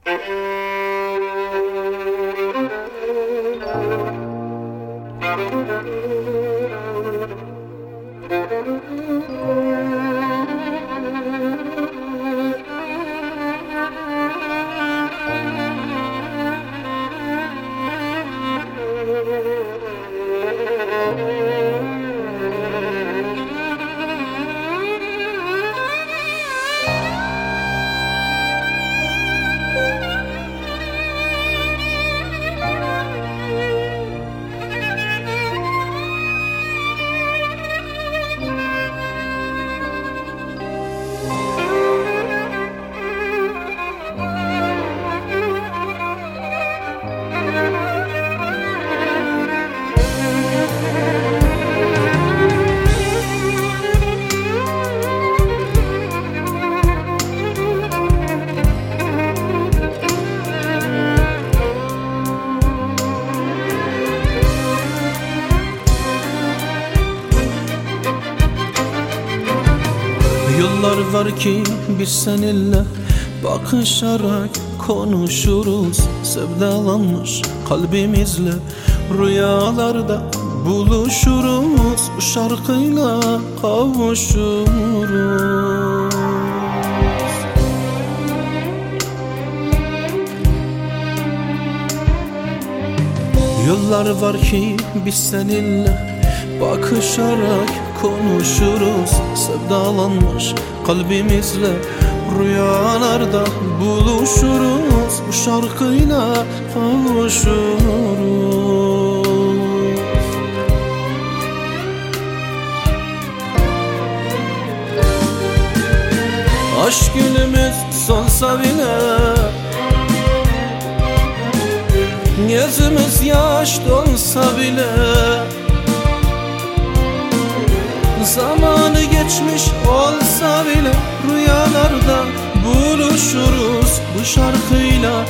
Yıllar var ki biz seninle bakışarak konuşuruz. Sevdalanmış kalbimizle rüyalarda buluşuruz. Bu şarkıyla kavuşuruz. Yıllar var ki biz seninle bakışarak konuşuruz. Sevdalanmış kalbimizle rüyalarda buluşuruz. Bu şarkıyla kavuşuruz. Aşk günümüz sonsa bile, gözümüz yaş donsa bile, zamanı geçmiş olsa bile rüyalarda buluşuruz. Bu şarkıyla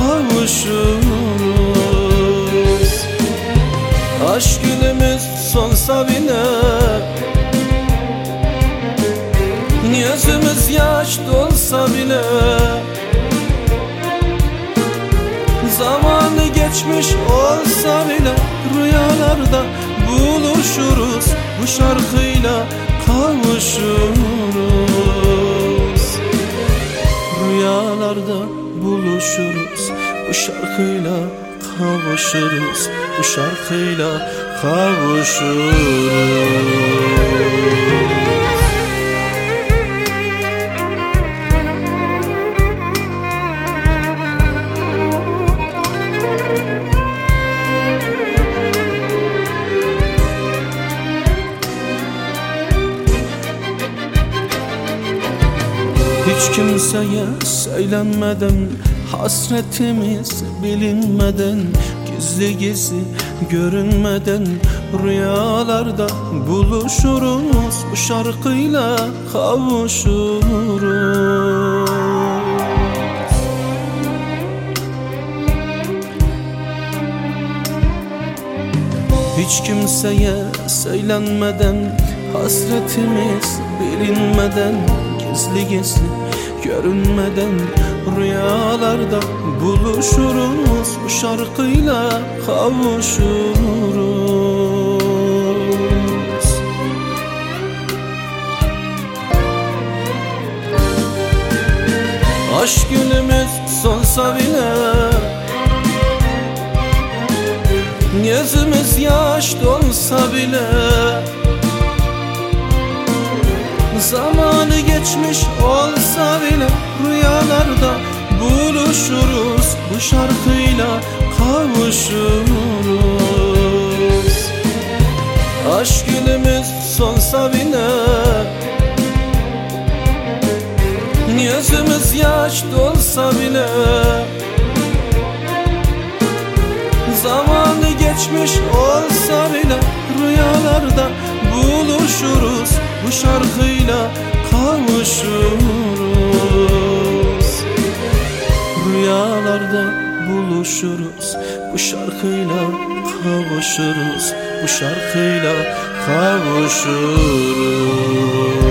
kavuşuruz. Aşk günümüz sonsa bile, gözümüz yaş dolsa bile, zamanı geçmiş olsa bile rüyalarda buluşuruz. Bu şarkıyla kavuşuruz. Rüyalarda buluşuruz. Bu şarkıyla kavuşuruz. Bu şarkıyla kavuşuruz. Hiç kimseye söylenmeden, hasretimiz bilinmeden, gizli gizli görünmeden rüyalarda buluşuruz. Bu şarkıyla kavuşuruz. Hiç kimseye söylenmeden, hasretimiz bilinmeden, gizli gizli görünmeden rüyalarda buluşuruz. Bu şarkıyla kavuşuruz. Aşk günümüz sonsa bile, gözümüz yaş donsa bile, zamanı geçmiş olsa bile rüyalarda buluşuruz. Bu şarkıyla kavuşuruz. Aşk günümüz sonsa bile, gözümüz yaş dolsa bile, zamanı geçmiş olsa bile rüyalarda buluşuruz. Bu şarkıyla kavuşuruz. Rüyalarda buluşuruz. Bu şarkıyla kavuşuruz. Bu şarkıyla kavuşuruz.